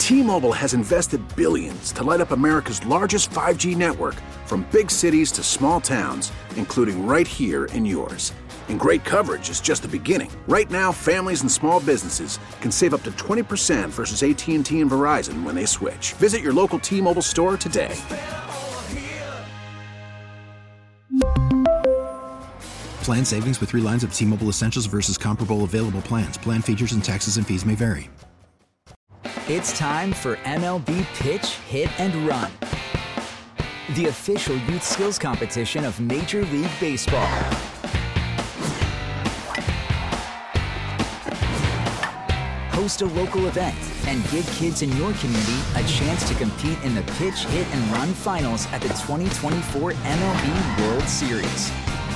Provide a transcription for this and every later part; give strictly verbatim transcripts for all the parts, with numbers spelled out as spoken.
T-Mobile has invested billions to light up America's largest five G network, from big cities to small towns, including right here in yours. And great coverage is just the beginning. Right now, families and small businesses can save up to twenty percent versus A T and T and Verizon when they switch. Visit your local T-Mobile store today. Plan savings with three lines of T-Mobile Essentials versus comparable available plans. Plan features and taxes and fees may vary. It's time for M L B Pitch, Hit, and Run, the official youth skills competition of Major League Baseball. Host a local event and give kids in your community a chance to compete in the Pitch, Hit, and Run finals at the twenty twenty-four M L B World Series.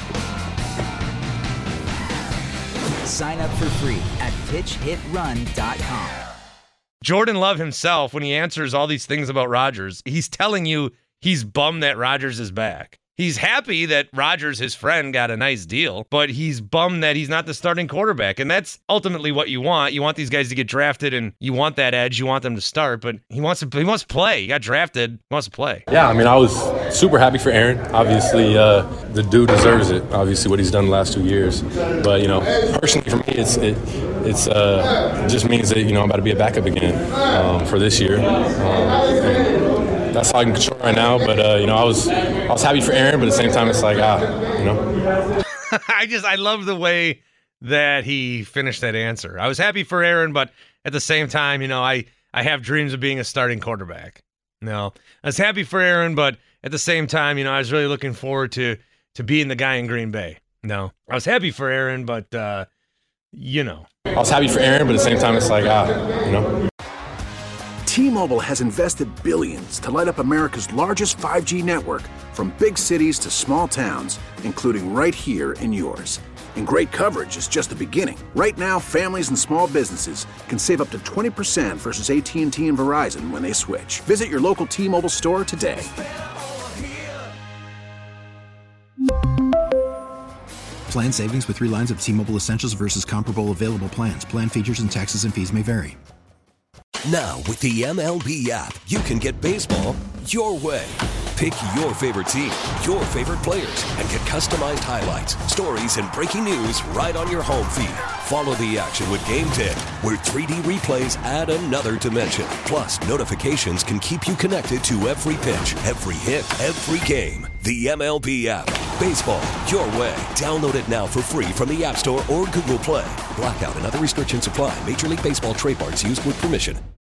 Sign up for free at pitch hit run dot com. Jordan Love himself, when he answers all these things about Rodgers, he's telling you he's bummed that Rodgers is back. He's happy that Rodgers, his friend, got a nice deal, but he's bummed that he's not the starting quarterback. And that's ultimately what you want. You want these guys to get drafted, and you want that edge. You want them to start, but he wants to he wants to play. He got drafted. He wants to play. Yeah, I mean, I was super happy for Aaron. Obviously, uh, the dude deserves it, obviously, what he's done the last two years. But, you know, personally for me, it's it, it's uh, it just means that, you know, I'm about to be a backup again um, for this year. Um, That's all I can control right now, but uh, you know, I was I was happy for Aaron, but at the same time, it's like ah, you know. I just I love the way that he finished that answer. I was happy for Aaron, but at the same time, you know, I I have dreams of being a starting quarterback. No, I was happy for Aaron, but at the same time, you know, I was really looking forward to to being the guy in Green Bay. No, I was happy for Aaron, but uh, you know, I was happy for Aaron, but at the same time, it's like ah, you know. T-Mobile has invested billions to light up America's largest five G network, from big cities to small towns, including right here in yours. And great coverage is just the beginning. Right now, families and small businesses can save up to twenty percent versus A T and T and Verizon when they switch. Visit your local T-Mobile store today. Plan savings with three lines of T-Mobile Essentials versus comparable available plans. Plan features and taxes and fees may vary. Now, with the M L B app, you can get baseball your way. Pick your favorite team, your favorite players, and get customized highlights, stories, and breaking news right on your home feed. Follow the action with Game ten, where three D replays add another dimension. Plus, notifications can keep you connected to every pitch, every hit, every game. The M L B app. Baseball your way. Download it now for free from the App Store or Google Play. Blackout and other restrictions apply. Major League Baseball trademarks used with permission.